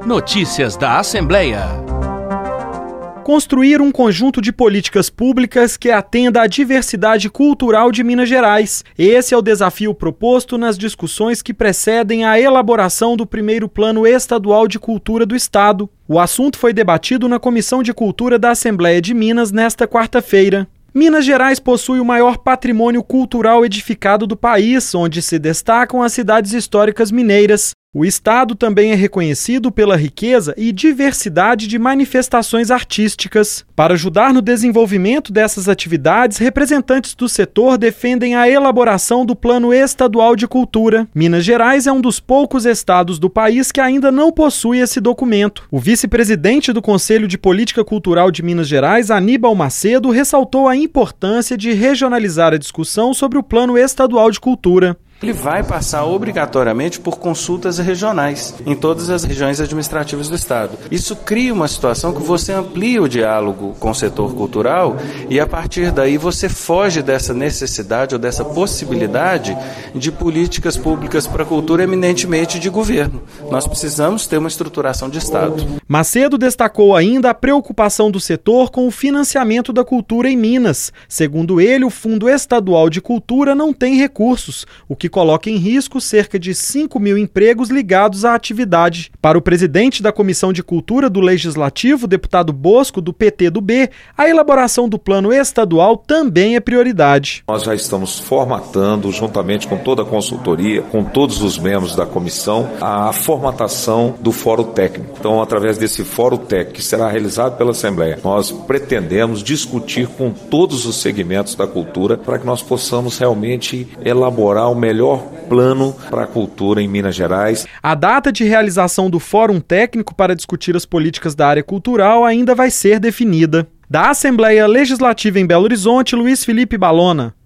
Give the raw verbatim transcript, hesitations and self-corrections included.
Notícias da Assembleia. Construir um conjunto de políticas públicas que atenda à diversidade cultural de Minas Gerais. Esse é o desafio proposto nas discussões que precedem a elaboração do primeiro Plano Estadual de Cultura do Estado. O assunto foi debatido na Comissão de Cultura da Assembleia de Minas nesta quarta-feira. Minas Gerais possui o maior patrimônio cultural edificado do país, onde se destacam as cidades históricas mineiras. O estado também é reconhecido pela riqueza e diversidade de manifestações artísticas. Para ajudar no desenvolvimento dessas atividades, representantes do setor defendem a elaboração do Plano Estadual de Cultura. Minas Gerais é um dos poucos estados do país que ainda não possui esse documento. O vice-presidente do Conselho de Política Cultural de Minas Gerais, Aníbal Macedo, ressaltou a importância de regionalizar a discussão sobre o Plano Estadual de Cultura. Ele vai passar obrigatoriamente por consultas regionais em todas as regiões administrativas do Estado. Isso cria uma situação que você amplia o diálogo com o setor cultural e, a partir daí, você foge dessa necessidade ou dessa possibilidade de políticas públicas para a cultura eminentemente de governo. Nós precisamos ter uma estruturação de Estado. Macedo destacou ainda a preocupação do setor com o financiamento da cultura em Minas. Segundo ele, o Fundo Estadual de Cultura não tem recursos, o que coloca em risco cerca de cinco mil empregos ligados à atividade. Para o presidente da Comissão de Cultura do Legislativo, deputado Bosco, do P T do B, a elaboração do plano estadual também é prioridade. Nós já estamos formatando, juntamente com toda a consultoria, com todos os membros da comissão, a formatação do Fórum Técnico. Então, através desse Fórum Técnico, que será realizado pela Assembleia, nós pretendemos discutir com todos os segmentos da cultura para que nós possamos realmente elaborar o melhor melhor plano para a cultura em Minas Gerais. A data de realização do Fórum Técnico para discutir as políticas da área cultural ainda vai ser definida. Da Assembleia Legislativa em Belo Horizonte, Luiz Felipe Balona.